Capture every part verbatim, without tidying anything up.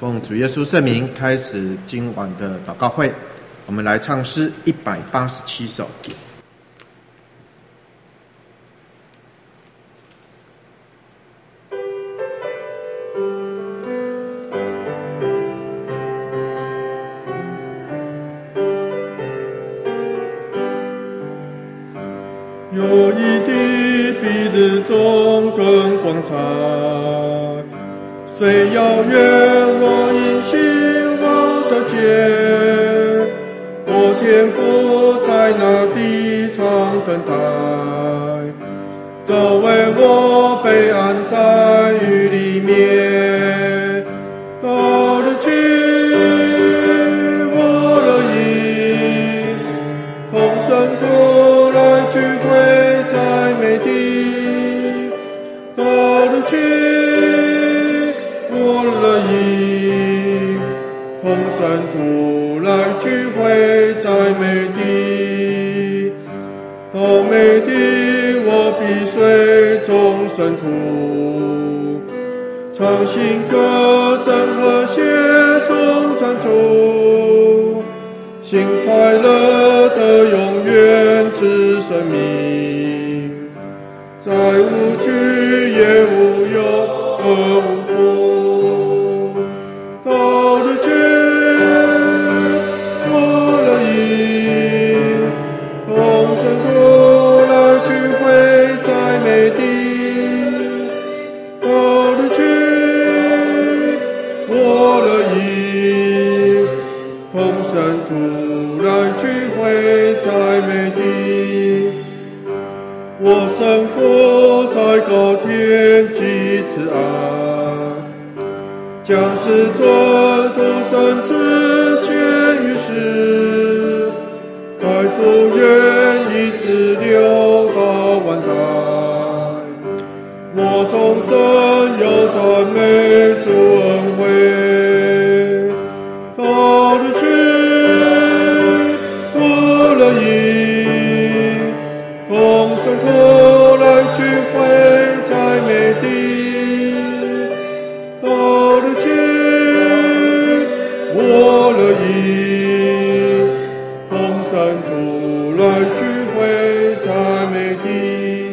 奉主耶稣圣名开始今晚的祷告会，我们来唱诗一百八十七首。 有一地比日中更光彩，虽遥远我因希望得见，我天父在那地常等待，这为我被安在雨里面。到日起我乐意同圣徒来聚会在美地，到日起我乐意同圣徒来聚会在美地，到美地我必随众圣徒唱新歌声和谐颂赞主，心快乐的永远之生命，再无惧也无忧而无苦。到日间我乐意同圣徒来聚会在美地，到日间我乐意同圣徒来聚会在美地。我圣父在高天极慈爱，将至尊独生子见于世，开复愿一直流到万代。我终身要赞美主恩惠，到日起我乐意同圣徒来聚会在美地，到日起我乐意同圣徒来聚会在美地。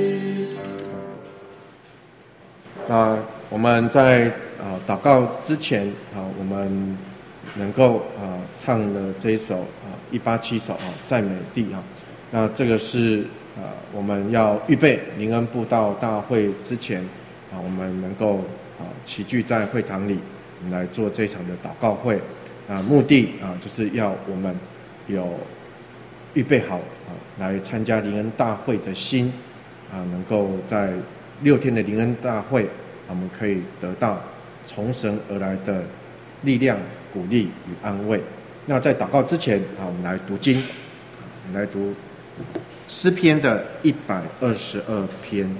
那我们在啊、呃、祷告之前啊、呃，我们能够啊、呃、唱的这一首啊一八七首啊赞美地啊，那这个是啊、呃、我们要预备灵恩布道大会之前啊，我们能够啊齐聚在会堂里来做这场的祷告会啊，目的啊就是要我们有预备好啊来参加灵恩大会的心啊，能够在六天的灵恩大会，我们可以得到从神而来的力量、鼓励与安慰。那在祷告之前啊，我们来读经，我们来读诗篇的一百二十二篇。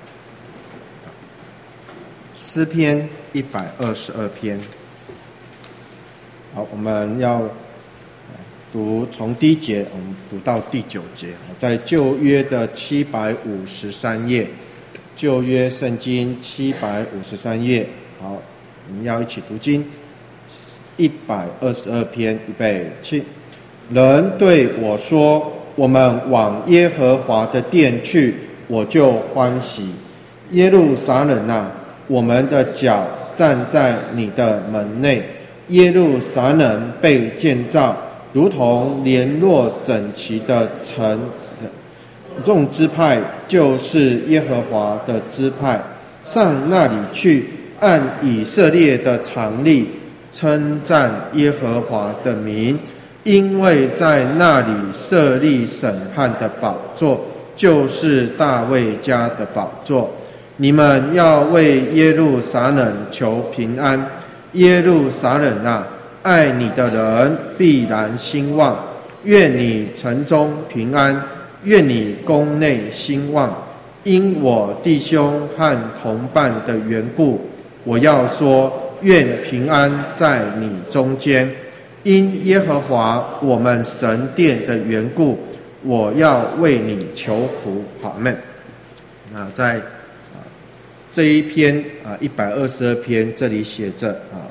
诗篇一百二十二篇。好，我们要读从第一节，我们读到第九节，在旧约的七百五十三页。旧约圣经七百五十三页，好，我们要一起读经。一百二十二篇，预备起。人对我说：“我们往耶和华的殿去，我就欢喜。耶路撒冷啊，我们的脚站在你的门内。耶路撒冷被建造，如同联络整齐的城。众支派就是耶和华的支派，上那里去，按以色列的常例称赞耶和华的名，因为在那里设立审判的宝座，就是大卫家的宝座。你们要为耶路撒冷求平安，耶路撒冷啊，爱你的人必然兴旺，愿你城中平安，愿你宫内兴旺。因我弟兄和同伴的缘故，我要说，愿平安在你中间。因耶和华我们神殿的缘故，我要为你求福。好，阿们。那在、呃、这一篇啊一百二十二篇，这里写着啊，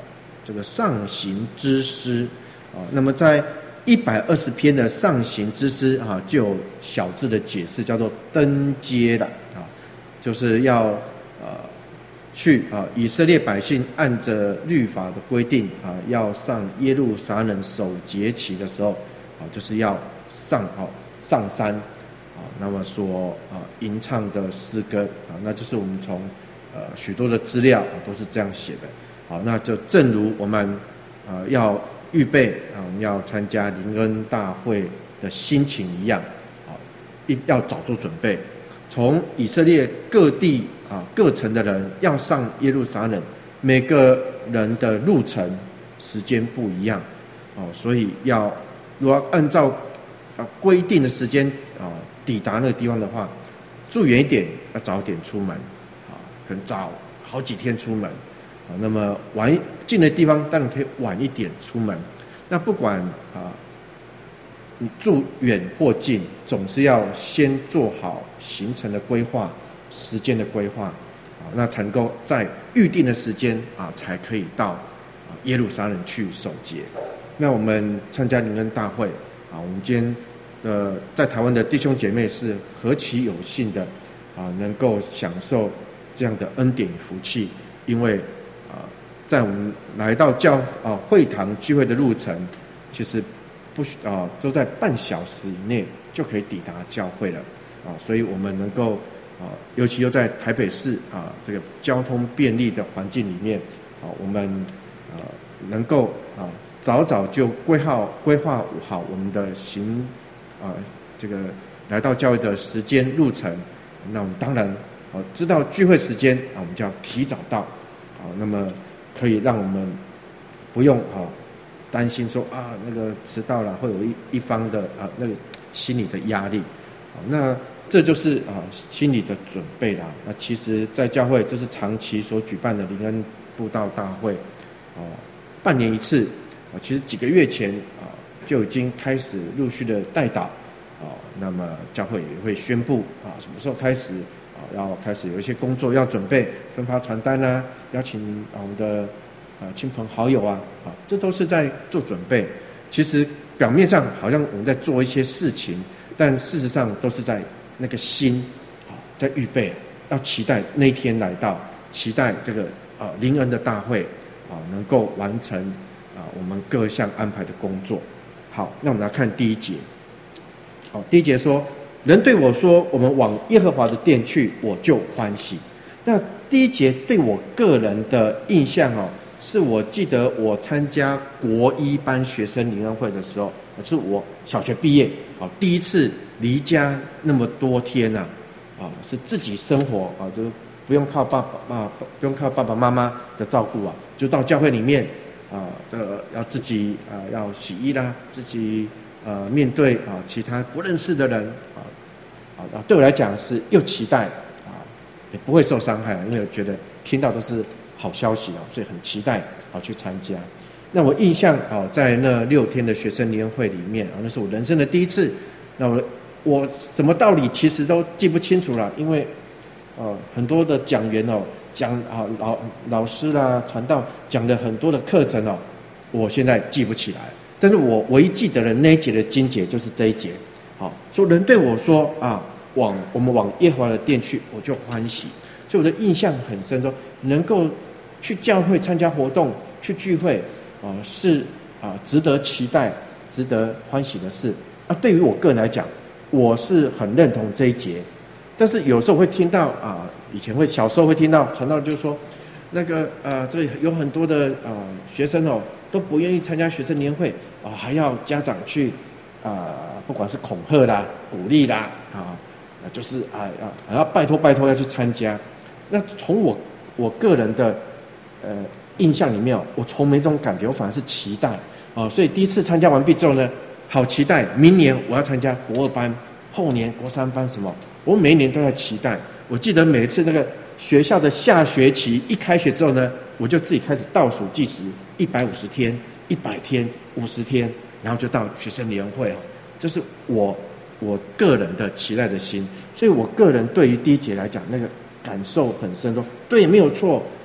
这个上行之诗啊。那么在一百二十篇的上行之诗啊，就有小字的解释，叫做登阶了啊，就是要呃去啊，以色列百姓按着律法的规定啊，要上耶路撒冷守节期的时候啊，就是要上啊上山啊，那么所啊吟唱的诗歌啊，那就是我们从呃许多的资料、啊、都是这样写的。好，那就正如我们呃要预备啊，我们要参加灵恩大会的心情一样，啊，一要早做准备。从以色列各地啊各城的人要上耶路撒冷，每个人的路程时间不一样，哦，所以要如果按照啊规定的时间啊抵达那个地方的话，住远一点要早点出门，啊，可能早好几天出门。啊，那么晚近的地方当然可以晚一点出门。那不管啊，你住远或近，总是要先做好行程的规划、时间的规划，啊，那才能够在预定的时间啊，才可以到啊耶路撒冷去守节。那我们参加灵恩大会啊，我们今天的在台湾的弟兄姐妹是何其有幸的啊，能够享受这样的恩典与福气，因为在我们来到教啊会堂聚会的路程，其实不需啊都在半小时以内就可以抵达教会了啊，所以我们能够啊，尤其又在台北市啊这个交通便利的环境里面啊，我们啊能够啊早早就规划规划好我们的行啊这个来到教会的时间路程，那我们当然啊知道聚会时间啊，我们就要提早到啊，那么可以让我们不用啊担心说啊那个迟到了会有一一方的啊那个心理的压力，啊，那这就是啊心理的准备啦。那其实，在教会这是长期所举办的灵恩布道大会，啊，半年一次，啊，其实几个月前啊就已经开始陆续的代祷，啊，那么教会也会宣布啊什么时候开始。啊，要开始有一些工作要准备，分发传单啊，邀请啊我们的啊亲朋好友啊，啊，这都是在做准备。其实表面上好像我们在做一些事情，但事实上都是在那个心啊在预备，要期待那一天来到，期待这个啊灵恩的大会啊能够完成啊我们各项安排的工作。好，那我们来看第一节。好，第一节说。人对我说：“我们往耶和华的殿去，我就欢喜。”那第一节对我个人的印象哦，是我记得我参加国一班学生灵恩会的时候，是我小学毕业啊，第一次离家那么多天呐，啊，是自己生活啊，就是不用靠爸爸啊，不用靠爸爸妈妈的照顾啊，就到教会里面啊，这个要自己啊，要洗衣啦，自己。呃，面对啊其他不认识的人啊，啊，对我来讲是又期待啊，也不会受伤害，因为我觉得听到都是好消息啊，所以很期待啊去参加。那我印象啊，在那六天的学生联会里面啊，那是我人生的第一次。那我我什么道理其实都记不清楚了，因为呃很多的讲员哦讲啊老老师啦传道讲了很多的课程哦，我现在记不起来。但是我唯一记得的那一节的经节就是这一节，好，说人对我说啊，往我们往耶和华的殿去，我就欢喜。所以我的印象很深，说能够去教会参加活动、去聚会啊，是啊值得期待、值得欢喜的事啊。对于我个人来讲，我是很认同这一节。但是有时候会听到啊，以前会小时候会听到传道就是说，那个呃，这有很多的啊、呃、学生哦。都不愿意参加学生年会啊，还要家长去啊、呃，不管是恐吓啦、鼓励啦啊，就是啊要还要拜托拜托要去参加。那从我我个人的呃印象里面，我从没这种感觉，我反而是期待啊。所以第一次参加完毕之后呢，好期待明年我要参加国二班，后年国三班什么，我每一年都在期待。我记得每一次那个学校的下学期一开学之后呢，我就自己开始倒数计时。一百五十天、一百天、五十天，然后就到学生联会哦，这是我我个人的期待的心，所以我个人对于第一节来讲，那个感受很深，说对，没有错，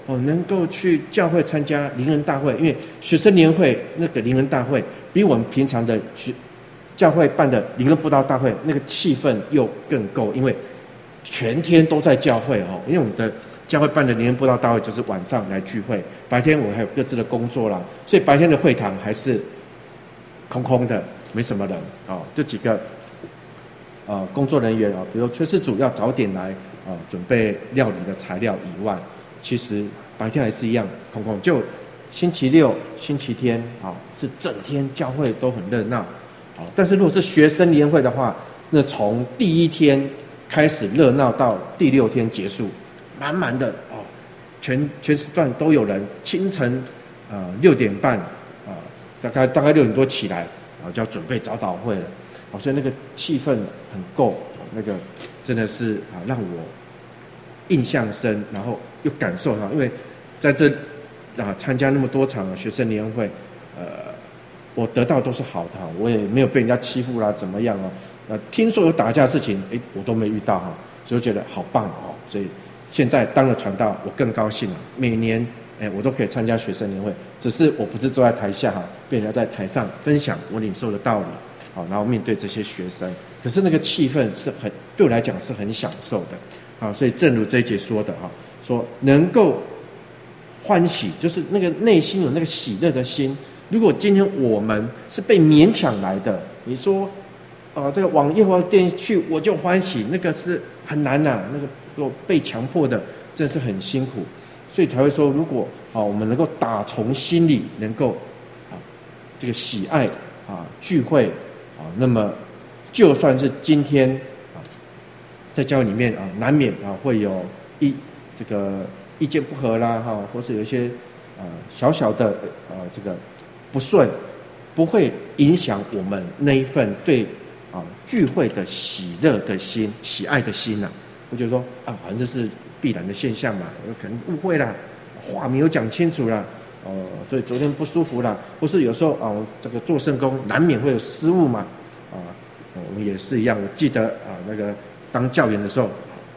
哦能够去教会参加灵恩大会，因为学生年会那个灵恩大会比我们平常的学教会办的灵恩布道大会那个气氛又更够，因为全天都在教会哦，因为我们的教会办的灵恩布道大会就是晚上来聚会，白天我还有各自的工作啦，所以白天的会堂还是空空的，没什么人哦，就几个呃工作人员啊，比如炊事组要早点来啊、呃，准备料理的材料以外，其实白天还是一样空空。就星期六、星期天啊、哦，是整天教会都很热闹。好，但是如果是学生年会的话，那从第一天开始热闹到第六天结束，满满的哦，全全时段都有人。清晨呃六点半啊、呃，大概大概六点多起来，啊就要准备早祷会了。哦，所以那个气氛很够，哦、那个真的是啊让我印象深，然后又感受到，因为在这啊参加那么多场学生年会，呃。我得到都是好的，我也没有被人家欺负啦，怎么样啊？呃，听说有打架的事情，哎，我都没遇到哈，所以我觉得好棒哦。所以现在当了传道，我更高兴了。每年，哎，我都可以参加学生年会，只是我不是坐在台下哈，被人家在台上分享我领受的道理，好，然后面对这些学生，可是那个气氛是很对我来讲是很享受的，好，所以正如这一节说的哈，说能够欢喜，就是那个内心有那个喜乐的心。如果今天我们是被勉强来的，你说，呃，这个往耶和华殿去我就欢喜，那个是很难呐、啊，那个如果被强迫的，真的是很辛苦，所以才会说，如果啊，我们能够打从心里能够啊，这个喜爱啊聚会啊，那么就算是今天啊，在教会里面啊，难免啊会有一这个意见不合啦，哈，或是有一些啊小小的呃这个。不顺不会影响我们那一份对啊聚会的喜乐的心、喜爱的心呐、啊。我就说啊，反正这是必然的现象嘛，有可能误会啦，话没有讲清楚啦，哦、呃，所以昨天不舒服啦，或是有时候啊，这个做圣工难免会有失误嘛，啊，我们也是一样。我记得啊，那个当教员的时候，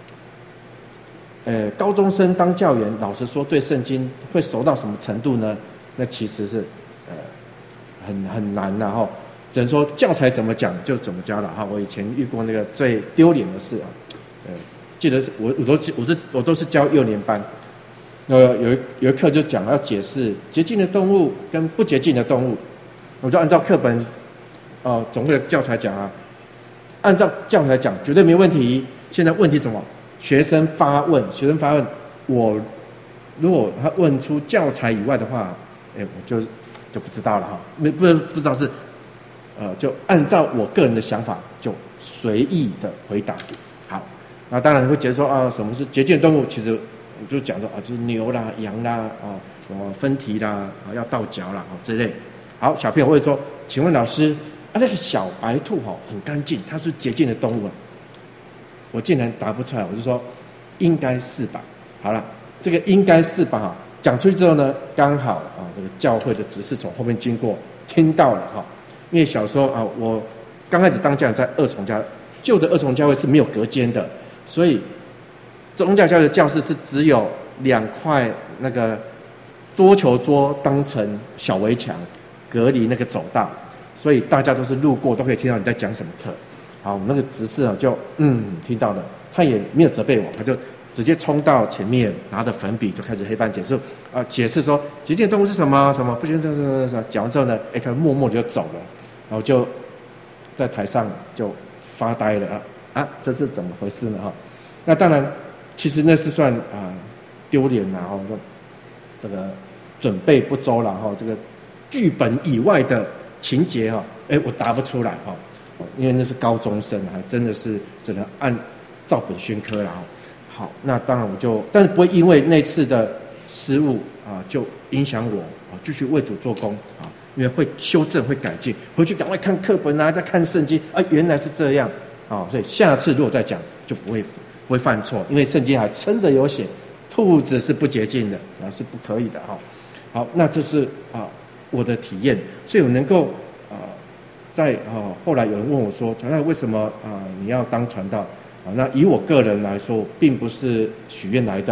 呃，高中生当教员，老实说，对圣经会熟到什么程度呢？那其实是。呃，很很难然后只能说教材怎么讲就怎么教了哈。我以前遇过那个最丢脸的事啊，呃，记得是我我都我是我都是教幼年班，呃，有一有一课就讲要解释洁净的动物跟不洁净的动物，我就按照课本，哦、呃，总会的教材讲啊，按照教材讲绝对没问题。现在问题什么？学生发问，学生发问，我如果他问出教材以外的话，哎，我就。就不知道了哈，没不不知道是，呃，就按照我个人的想法，就随意的回答。好，那当然你会觉得说啊，什么是洁净动物？其实就讲说啊，就是牛啦、羊啦啊，什么分蹄啦啊，要倒嚼啦啊之类。好，小朋友会说，请问老师啊，那个小白兔哈很干净，它是洁净的动物啊？我竟然答不出来，我就说应该是吧。好了，这个应该是吧哈。讲出去之后呢，刚好啊，这个教会的执事从后面经过，听到了哈。因为小时候啊，我刚开始当教员在二重教，旧的二重教会是没有隔间的，所以宗教教育的教室是只有两块那个桌球桌当成小围墙，隔离那个走道，所以大家都是路过都可以听到你在讲什么课。好，我们那个执事啊就嗯听到了，他也没有责备我，他就。直接冲到前面，拿着粉笔就开始黑板解释啊，解释说洁净动物是什么什么，不洁净动物是什么什么。讲完之后呢，哎，他默默就走了，然后就在台上就发呆了啊啊，这是怎么回事呢？哈，那当然，其实那是算啊丢脸然后说这个准备不周了哈，这个剧本以外的情节哈，哎，我答不出来哈，因为那是高中生，还真的是只能按照本宣科了哈。好，那当然我就，但是不会因为那次的失误啊，就影响我啊继续为主做工啊，因为会修正、会改进，回去赶快看课本啊，再看圣经啊，原来是这样啊，所以下次如果再讲就不会不会犯错，因为圣经还撑着有写，兔子是不洁净的啊，是不可以的哈。好，那这是啊我的体验，所以我能够啊在啊后来有人问我说，传道为什么啊你要当传道？那以我个人来说，并不是许愿来的，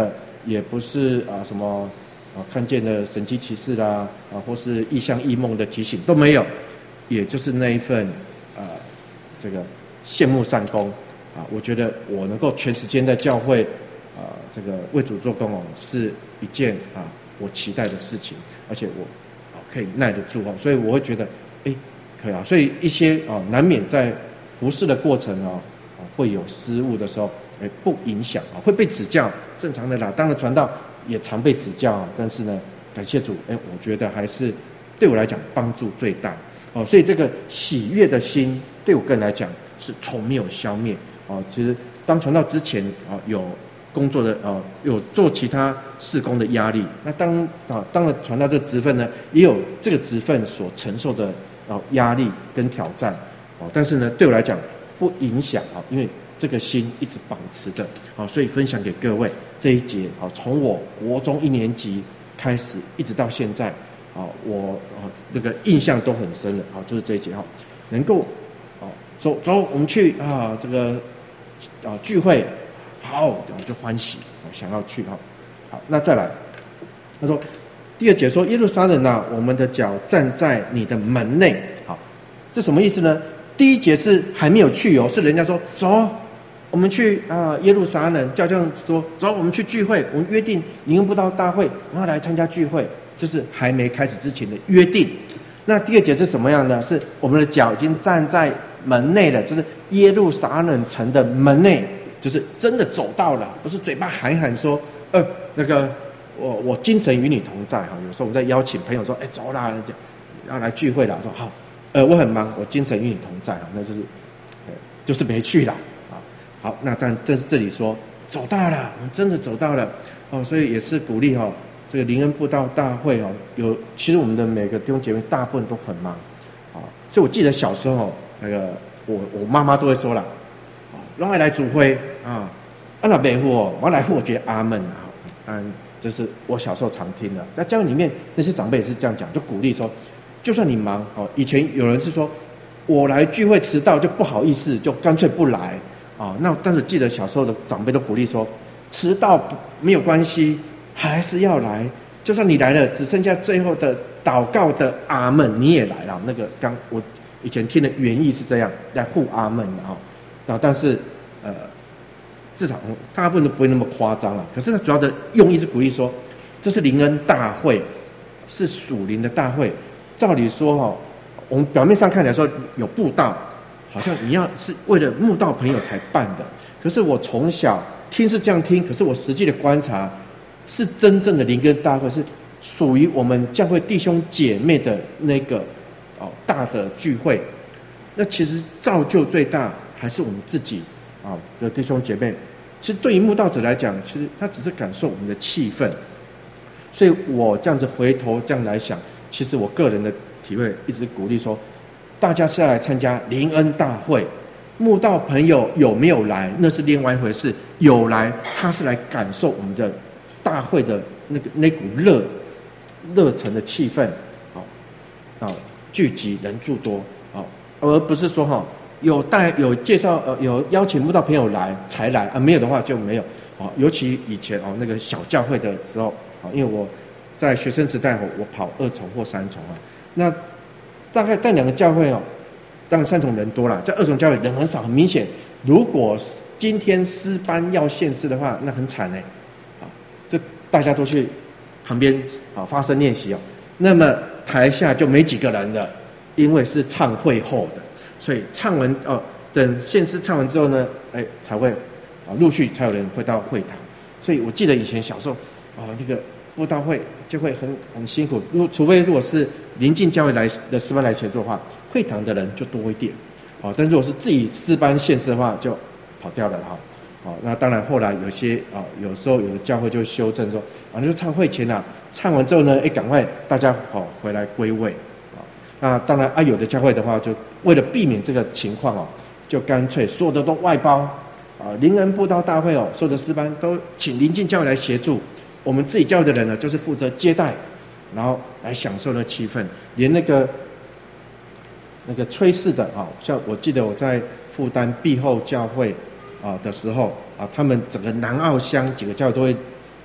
也不是啊什么啊看见了神迹奇事啦啊，或是异象异梦的提醒都没有，也就是那一份啊这个羡慕善功啊，我觉得我能够全时间在教会啊这个为主做工哦，是一件啊我期待的事情，而且我啊可以耐得住哦，所以我会觉得哎可以啊，所以一些啊难免在服事的过程哦啊会有失误的时候。哎，不影响啊，会被指教，正常的啦。当然传道也常被指教，但是呢，感谢主，哎，我觉得还是对我来讲帮助最大哦。所以这个喜悦的心，对我个人来讲是从没有消灭哦。其实当传道之前啊，有工作的啊，有做其他事工的压力。那当啊当了传道这个职分呢，也有这个职分所承受的啊压力跟挑战哦。但是呢，对我来讲不影响啊，因为这个心一直保持着，好，所以分享给各位这一节，好，从我国中一年级开始，一直到现在，啊，我啊那个印象都很深的，好，就是这一节哈，能够，哦，走走，我们去啊这个啊聚会，好，我就欢喜，想要去哈，好，那再来，他说第二节说耶路撒冷啊，我们的脚站在你的门内，好，这什么意思呢？第一节是还没有去哦，是人家说走。我们去啊、呃、耶路撒冷，教教说走，我们去聚会，我们约定灵恩布道大会，我们要来参加聚会，这是还没开始之前的约定。那第二节是怎么样呢？是我们的脚已经站在门内了，就是耶路撒冷城的门内，就是真的走到了，不是嘴巴喊喊说，呃，那个我我精神与你同在哈。有时候我们在邀请朋友说，哎，走啦，要来聚会了，说好，呃，我很忙，我精神与你同在哈，那就是，呃，就是没去了。好，那但但是这里说走到了，我们真的走到了哦，所以也是鼓励哈、哦，这个灵恩布道大会哦，有其实我们的每个弟兄姐妹大部分都很忙啊、哦，所以我记得小时候那个我我妈妈都会说了，啊，让我来主会啊，啊那北户哦，我来获接阿门啊，当然这是我小时候常听的，在教会里面那些长辈也是这样讲，就鼓励说，就算你忙哦，以前有人是说我来聚会迟到就不好意思，就干脆不来。啊、哦，那但是记得小时候的长辈都鼓励说，迟到没有关系，还是要来。就算你来了，只剩下最后的祷告的阿们，你也来了。那个刚我以前听的原意是这样，来护阿们的哈。啊，但是呃，至少大部分都不会那么夸张了。可是呢，主要的用意是鼓励说，这是灵恩大会，是属灵的大会。照理说哈、哦，我们表面上看起来说有布道。好像你要是为了慕道朋友才办的，可是我从小听是这样听，可是我实际的观察是真正的灵恩大会，是属于我们教会弟兄姐妹的那个哦大的聚会。那其实造就最大还是我们自己啊、哦、的弟兄姐妹。其实对于慕道者来讲，其实他只是感受我们的气氛。所以我这样子回头这样来想，其实我个人的体会一直鼓励说。大家是要来参加灵恩大会，慕道朋友有没有来那是另外一回事。有来，他是来感受我们的大会的那个那股热热忱的气氛，好，啊，聚集人数多，好，而不是说哈有带有介绍呃有邀请慕道朋友来才来啊，没有的话就没有。啊，尤其以前哦那个小教会的时候，啊，因为我在学生时代我我跑二重或三重啊，那。大概带两个教会哦，当然三重人多啦，在二重教会人很少，很明显。如果今天诗班要献诗的话，那很惨哎，啊，这大家都去旁边啊发声练习哦。那么台下就没几个人了，因为是唱会后的，所以唱完哦，等献诗唱完之后呢，哎才会啊陆续才有人会到会堂。所以我记得以前小时候啊，这个布道会就会很很辛苦，如除非如果是临近教会来的诗班来协助的话，会堂的人就多一点，好，但如果是自己诗班献诗的话，就跑掉了哈，好，那当然后来有些啊，有时候有的教会就修正说，啊，那就唱会前啊，唱完之后呢，哎，赶快大家好回来归位，啊，那当然啊，有的教会的话，就为了避免这个情况哦，就干脆所有的都外包，啊，灵恩布道大会哦，所有的诗班都请临近教会来协助。我们自己教会的人呢，就是负责接待，然后来享受那气氛。连那个那个炊事的啊，像我记得我在负担庇后教会啊的时候啊，他们整个南澳乡几个教会都会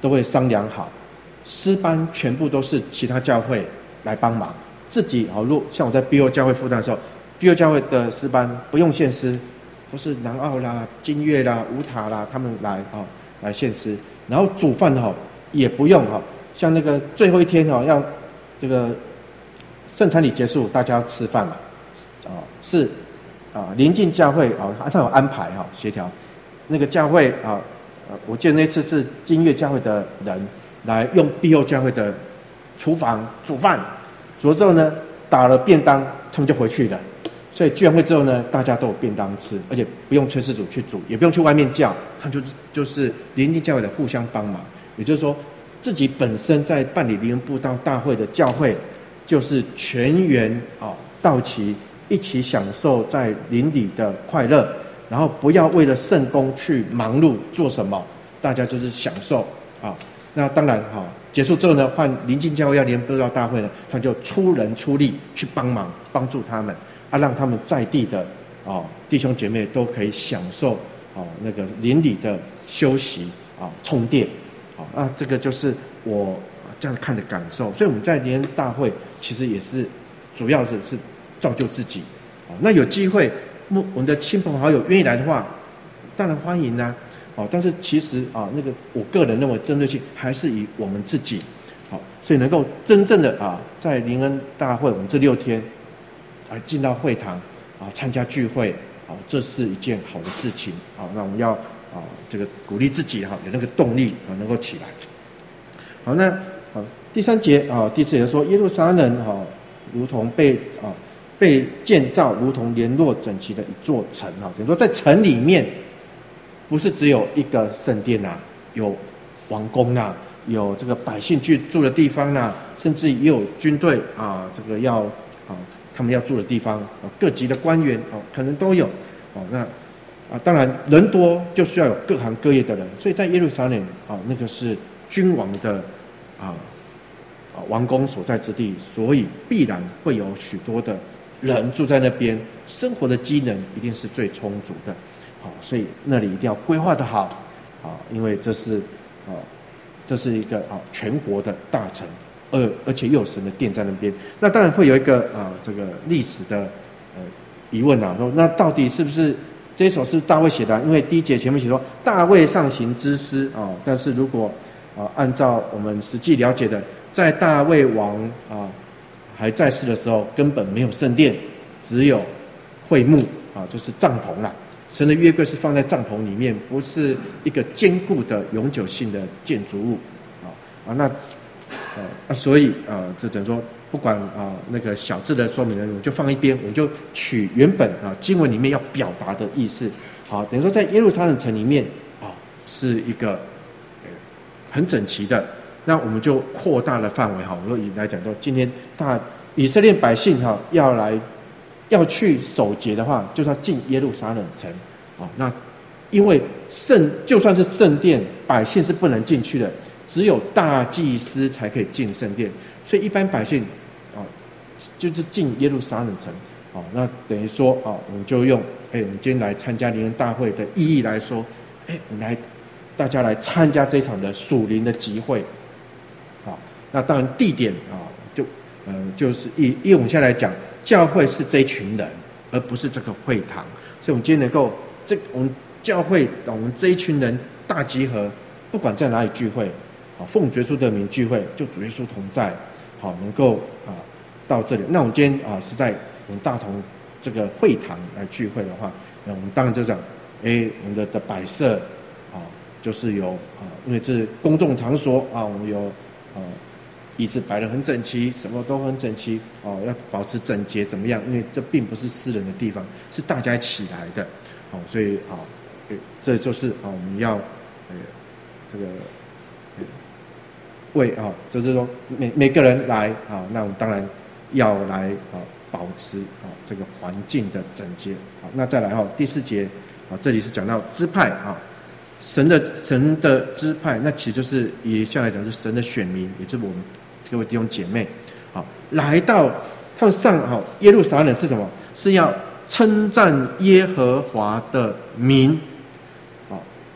都会商量好，诗班全部都是其他教会来帮忙，自己好，如像我在 B O 教会负担的时候 ，B O 教会的诗班不用献诗，都是南澳啦、金乐啦、五塔啦，他们来啊来献诗，然后煮饭哈也不用哈，像那个最后一天哈要这个圣餐礼结束，大家要吃饭嘛，啊是啊临近教会啊，他有安排哈协调，那个教会啊。我记得那次是金乐教会的人来用 B O 教会的厨房煮饭，煮了之后呢，打了便当，他们就回去了。所以聚完会之后呢，大家都有便当吃，而且不用炊事组去煮，也不用去外面叫，他就就是邻近教会的互相帮忙。也就是说，自己本身在办理灵恩布道大会的教会，就是全员啊到齐，一起享受在邻里的快乐。然后不要为了圣工去忙碌做什么，大家就是享受啊。那当然哈，结束之后呢，换邻近教会要联布道大会呢，他就出人出力去帮忙，帮助他们啊，让他们在地的啊弟兄姐妹都可以享受啊那个邻里的休息啊充电啊。那这个就是我这样看的感受。所以我们在联大会其实也是主要是是造就自己啊。那有机会。我们的亲朋好友愿意来的话，当然欢迎啊！哦，但是其实啊，那个我个人认为针对性还是以我们自己，好，所以能够真正的啊，在灵恩大会我们这六天，啊进到会堂啊参加聚会啊，这是一件好的事情啊。那我们要啊这个鼓励自己哈，有那个动力啊能够起来。好，那好第三节啊，第四节说耶路撒冷哈，如同被啊。被建造如同联络整齐的一座城啊，等于说在城里面，不是只有一个圣殿啊，有王宫啊，有这个百姓居住的地方啊，甚至也有军队啊，这个要啊他们要住的地方啊，各级的官员啊，可能都有哦。那啊，当然人多就需要有各行各业的人，所以在耶路撒冷啊，那个是君王的啊啊王宫所在之地，所以必然会有许多的。人住在那边，生活的机能一定是最充足的，好，所以那里一定要规划得好，啊，因为这是啊，这是一个啊全国的大城，而而且又有神的殿在那边，那当然会有一个啊这个历史的呃疑问啊，说那到底是不是这一首是大卫写的？因为第一节前面写说大卫上行之诗啊，但是如果啊按照我们实际了解的，在大卫王啊。还在世的时候，根本没有圣殿，只有会幕啊，就是帐篷啦。神的约柜是放在帐篷里面，不是一个坚固的永久性的建筑物啊啊。那呃啊，所以啊，这等于说，不管啊那个小字的说明呢，我们就放一边，我们就取原本啊经文里面要表达的意思。好，等于说在耶路撒冷城里面啊，是一个很整齐的。那我们就扩大了范围哈，我说以来讲说，今天大以色列百姓哈要来要去守节的话，就是要进耶路撒冷城啊。那因为圣就算是圣殿，百姓是不能进去的，只有大祭司才可以进圣殿，所以一般百姓啊就是进耶路撒冷城啊。那等于说啊，我们就用哎，我们今天来参加灵恩大会的意义来说，哎，我们来大家来参加这一场的属灵的集会。啊，那当然地点啊，就呃，就是以以我们现在来讲，教会是这一群人，而不是这个会堂。所以，我们今天能够这我们教会，我们这一群人大集合，不管在哪里聚会，啊，奉主耶稣的名聚会，就主耶稣同在，好，能够啊到这里。那我们今天啊是在我们大同这个会堂来聚会的话，那我们当然就讲，哎，我们的的摆设啊，就是有啊，因为这是公众场所啊，我们有。哦，椅子摆得很整齐，什么都很整齐哦，要保持整洁怎么样？因为这并不是私人的地方，是大家一起来的，哦，所以啊、哦，这就是啊、哦，我们要呃这个呃为啊、哦，就是说每每个人来啊、哦，那我们当然要来啊、哦，保持啊、哦、这个环境的整洁。好，那再来哈、哦，第四节啊、哦，这里是讲到支派啊。神的神的支派，那其实就是以下来讲是神的选民，也就是我们各位弟兄姐妹，好，来到他们上好耶路撒冷是什么？是要称赞耶和华的名，好，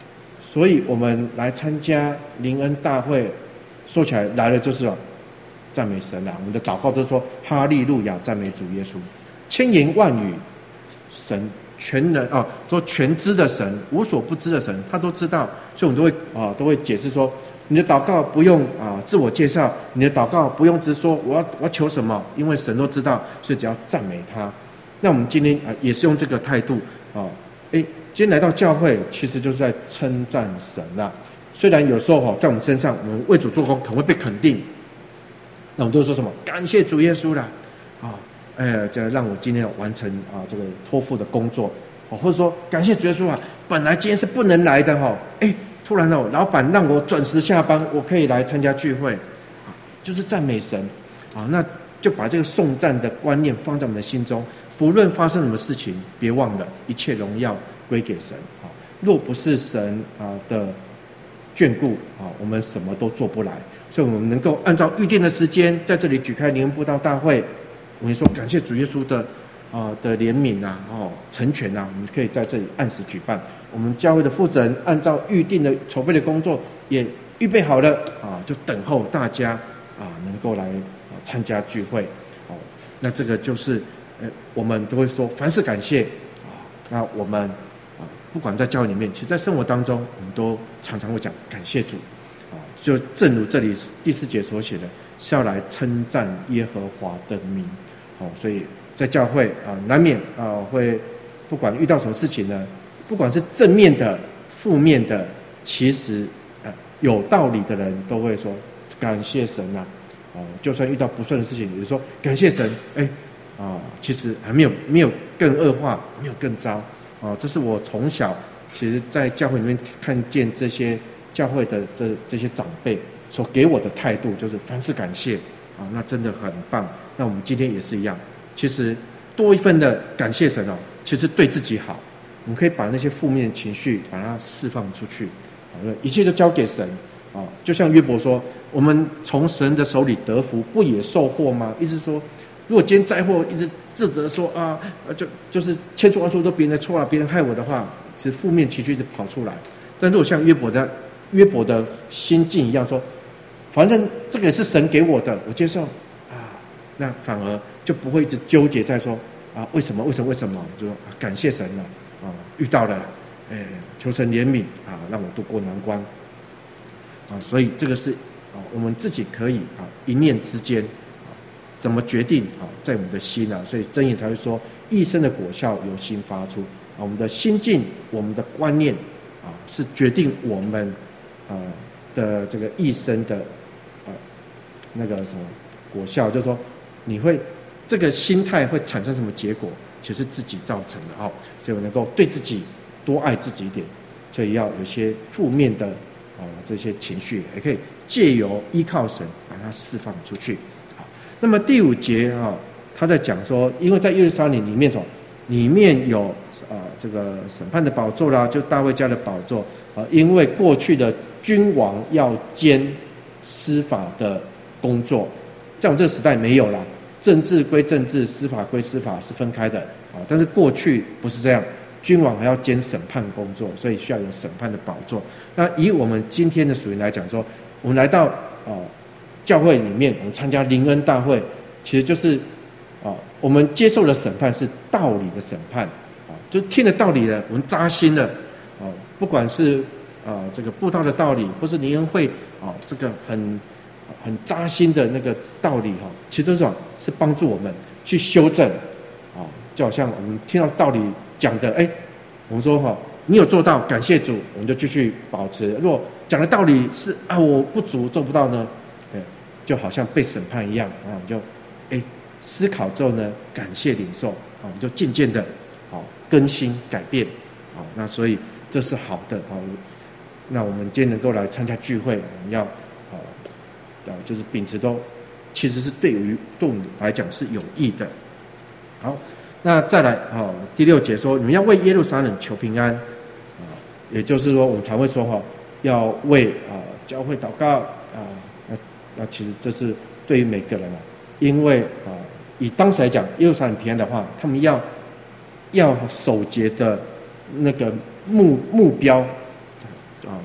所以我们来参加灵恩大会，说起来来了就是啊，赞美神啊！我们的祷告都说哈利路亚，赞美主耶稣，千言万语，神全能啊，说全知的神，无所不知的神，他都知道，所以我们都会啊，都会解释说，你的祷告不用啊自我介绍，你的祷告不用直说我要我要求什么，因为神都知道，所以只要赞美他。那我们今天啊也是用这个态度啊，哎，今天来到教会，其实就是在称赞神啦。虽然有时候哈，在我们身上，我们为主做工可能会被肯定，那我们都说什么？感谢主耶稣啦，啊，哎，这让我今天完成啊这个托付的工作，或者说感谢主耶稣啊，本来今天是不能来的哈，哎，突然哦，老板让我准时下班，我可以来参加聚会，啊，就是赞美神，啊，那就把这个颂赞的观念放在我们的心中。不论发生什么事情，别忘了一切荣耀归给神。啊，若不是神啊的眷顾啊，我们什么都做不来。所以，我们能够按照预定的时间，在这里举开灵恩布道大会。我们说感谢主耶稣的啊的怜悯啊，哦成全啊，我们可以在这里按时举办。我们教会的负责人按照预定的筹备的工作也预备好了啊，就等候大家啊能够来啊参加聚会。哦，那这个就是。呃，我们都会说凡事感谢啊。那我们啊，不管在教会里面，其实在生活当中，我们都常常会讲感谢主啊。就正如这里第四节所写的，是要来称赞耶和华的名哦。所以在教会啊，难免啊会不管遇到什么事情呢，不管是正面的、负面的，其实呃有道理的人都会说感谢神呐。哦，就算遇到不顺的事情，也就说感谢神。哎。啊，其实还没有没有更恶化，没有更糟啊！这是我从小其实，在教会里面看见这些教会的这这些长辈所给我的态度，就是凡事感谢啊，那真的很棒。那我们今天也是一样，其实多一份的感谢神哦，其实对自己好。我们可以把那些负面情绪把它释放出去，啊，一切都交给神啊。就像约伯说：“我们从神的手里得福，不也受祸吗？”意思说。如果今天灾祸一直自责说啊，就就是千错万错都别人的错了，别人害我的话，其实负面情绪一直跑出来。但如果像约伯的约伯的心境一样说，反正这个也是神给我的，我接受啊，那反而就不会一直纠结在说啊为什么为什么为什么，就说啊感谢神了啊，遇到了，哎，求神怜悯啊，让我渡过难关啊，所以这个是啊我们自己可以啊一念之间。怎么决定啊？在我们的心啊，所以箴言才会说，一生的果效由心发出啊。我们的心境、我们的观念啊，是决定我们啊的这个一生的啊那个什么果效，就是说你会这个心态会产生什么结果，其实自己造成的哦。所以我能够对自己多爱自己一点，所以要有些负面的啊这些情绪，也可以借由依靠神把它释放出去。那么第五节啊，他在讲说，因为在耶路撒冷里面什么，里面有啊这个审判的宝座啦，就大卫家的宝座啊，因为过去的君王要兼司法的工作，在我们这个时代没有啦，政治归政治，司法归司法是分开的啊。但是过去不是这样，君王还要兼审判工作，所以需要有审判的宝座。那以我们今天的属灵来讲说，我们来到啊。教会里面，我们参加灵恩大会，其实就是啊，我们接受的审判是道理的审判啊，就听了道理了，我们扎心了啊，不管是啊这个布道的道理，或是灵恩会啊这个很很扎心的那个道理哈，其实都是什么？是帮助我们去修正啊，就好像我们听到道理讲的，哎，我们说哈，你有做到，感谢主，我们就继续保持。如果讲的道理是啊我不足做不到呢？就好像被审判一样啊，我们就哎思考之后呢，感谢领受啊，我们就渐渐的啊更新改变啊，那所以这是好的啊。那我们今天能够来参加聚会，我们要啊啊就是秉持都其实是对于对我们来讲是有益的。好，那再来啊第六节说，你们要为耶路撒冷求平安啊，也就是说我们常会说哈，要为啊教会祷告啊。那其实这是对于每个人啊，因为啊，以当时来讲，耶路撒冷平安的话，他们要要守节的那个目目标啊，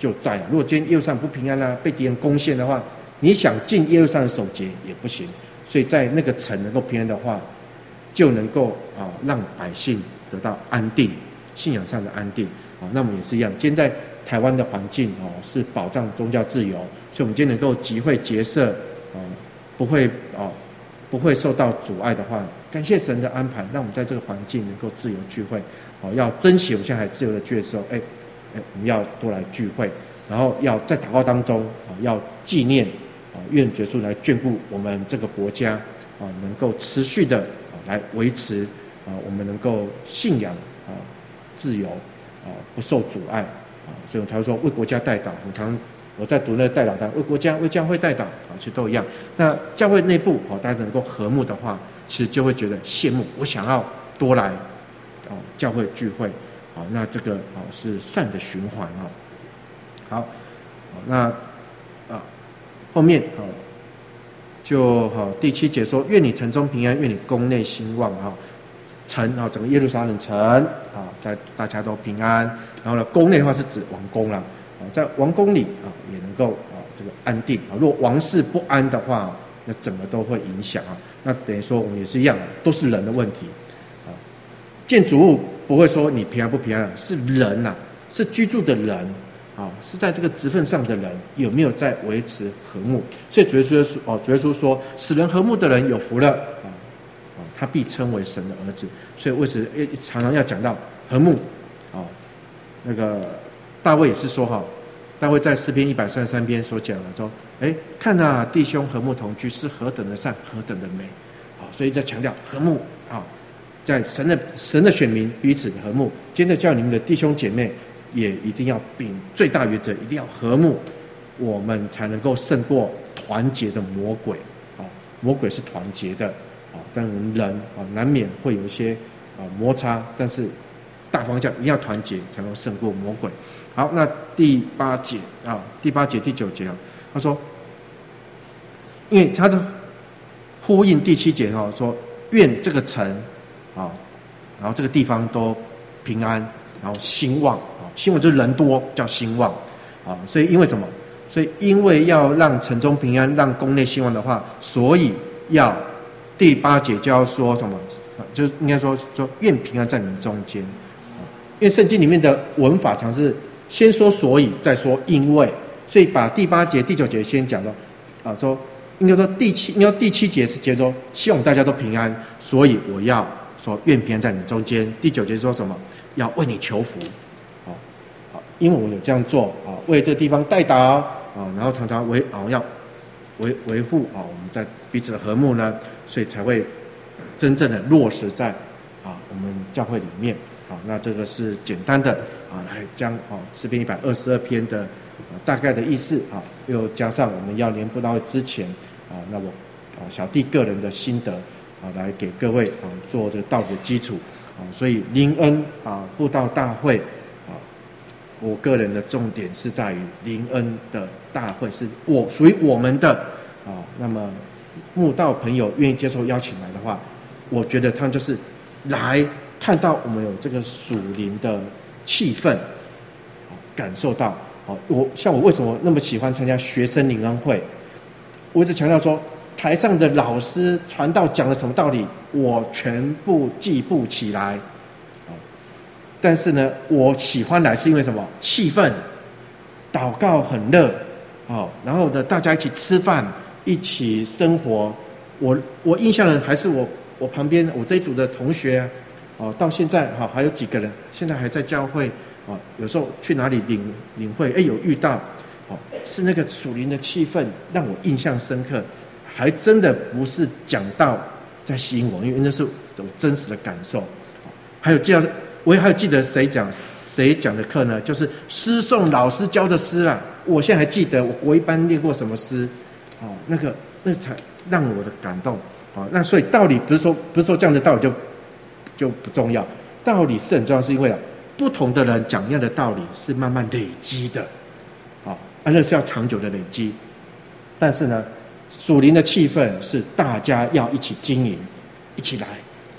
就在啊。如果今天耶路撒冷不平安啊，被敌人攻陷的话，你想进耶路撒冷守节也不行。所以在那个城能够平安的话，就能够啊让百姓得到安定，信仰上的安定啊。那么也是一样，今天在台湾的环境哦是保障宗教自由，所以我们今天能够集会结社啊，不会啊不会受到阻碍的话，感谢神的安排，让我们在这个环境能够自由聚会哦。要珍惜我们现在还自由的聚会的时候，哎哎，我们要多来聚会，然后要在祷告当中啊要纪念啊，愿耶稣来眷顾我们这个国家啊，能够持续的啊来维持啊我们能够信仰啊自由啊不受阻碍啊，所以我才会说为国家代祷。我常我在读那个代祷单，为国家为教会代祷啊，其实都一样。那教会内部哦，大家能够和睦的话，其实就会觉得羡慕，我想要多来哦教会聚会啊，那这个哦是善的循环啊。好，那啊后面啊就好第七节说，愿你城中平安，愿你宫内兴旺啊。城啊，整个耶路撒冷城啊，大大家都平安。然后呢，宫内的话是指王宫啦，啊，在王宫里啊也能够啊这个安定啊。如果王室不安的话，那整个都会影响啊。那等于说我们也是一样，都是人的问题啊。建筑物不会说你平安不平安，是人呐、啊，是居住的人啊，是在这个职分上的人有没有在维持和睦？所以主耶稣说哦，主耶稣说，使人和睦的人有福了啊。他必称为神的儿子，所以为此常常要讲到和睦。哦，那个大卫也是说哈，大卫在诗篇一百三十三篇所讲的说，哎，看啊，弟兄和睦同居是何等的善，何等的美。啊，所以在强调和睦啊，在神的神的选民彼此和睦。接着叫你们的弟兄姐妹也一定要秉最大原则，一定要和睦，我们才能够胜过团结的魔鬼。啊，魔鬼是团结的。啊，当然人啊难免会有一些啊摩擦，但是大方向一定要团结，才能胜过魔鬼。好，那第八节啊，第八节、第九节啊，他说，因为他的呼应第七节哈、啊，说愿这个城啊，然后这个地方都平安，然后兴旺啊，兴旺就是人多叫兴旺啊，所以因为什么？所以因为要让城中平安，让宫内兴旺的话，所以要。第八节就要说什么？就应该说说愿平安在你们中间，因为圣经里面的文法常是先说所以，再说因为，所以把第八节、第九节先讲到啊，说应该说第七，应该第七节是接着说希望大家都平安，所以我要说愿平安在你们中间。第九节说什么？要为你求福，啊啊，因为我有这样做啊，为这个地方代祷啊，然后常常维啊要维维护啊我们在彼此的和睦呢。所以才会真正的落实在啊我们教会里面啊。那这个是简单的啊，来将啊诗篇一百二十二篇的、啊、大概的意思啊，又加上我们要联布道会之前啊，那我啊小弟个人的心得啊，来给各位啊做这个道理的基础啊。所以灵恩啊布道大会啊，我个人的重点是在于灵恩的大会是我属于我们的啊，那么。慕道朋友愿意接受邀请来的话，我觉得他们就是来看到我们有这个属灵的气氛，感受到我像我为什么那么喜欢参加学生灵恩会？我一直强调说，台上的老师传道讲了什么道理，我全部记不起来。但是呢，我喜欢来是因为什么？气氛，祷告很热，然后呢，大家一起吃饭。一起生活，我我印象的还是我我旁边我这一组的同学啊，哦，到现在哈还有几个人现在还在教会哦，有时候去哪里领领会，哎有遇到哦，是那个属灵的气氛让我印象深刻，还真的不是讲道在吸引我，因为那是种真实的感受。还有记得我也还有记得谁讲谁讲的课呢？就是诗颂老师教的诗啊，我现在还记得我国一班念过什么诗。哦，那个那才让我的感动啊、哦！那所以道理不是说不是说这样的道理就就不重要，道理是很重要，是因为啊，不同的人讲一样的道理是慢慢累积的，啊、哦，那是要长久的累积。但是呢，属灵的气氛是大家要一起经营，一起来，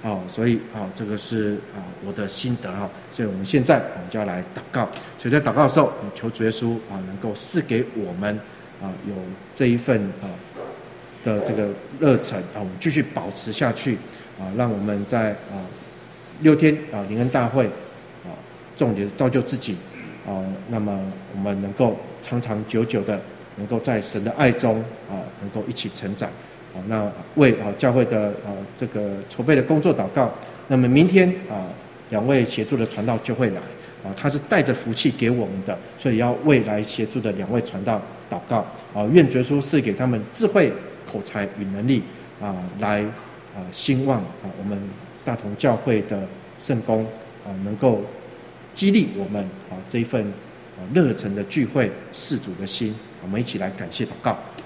哦，所以啊、哦，这个是啊、呃、我的心得哈、哦。所以我们现在我们就要来祷告。所以在祷告的时候，求主耶稣啊能够赐给我们啊有这一份啊的这个热忱啊，我们继续保持下去啊，让我们在啊六天啊灵恩大会啊重点造就自己啊，那么我们能够长长久久的能够在神的爱中啊能够一起成长。好，那为啊教会的啊这个筹备的工作祷告。那么明天啊，两位协助的传道就会来啊，他是带着福气给我们的，所以要为来协助的两位传道祷告啊，愿主耶稣赐给他们智慧、口才与能力啊，来啊兴旺啊我们大同教会的圣工啊，能够激励我们啊这一份啊热忱的聚会、事主的心，我们一起来感谢祷告。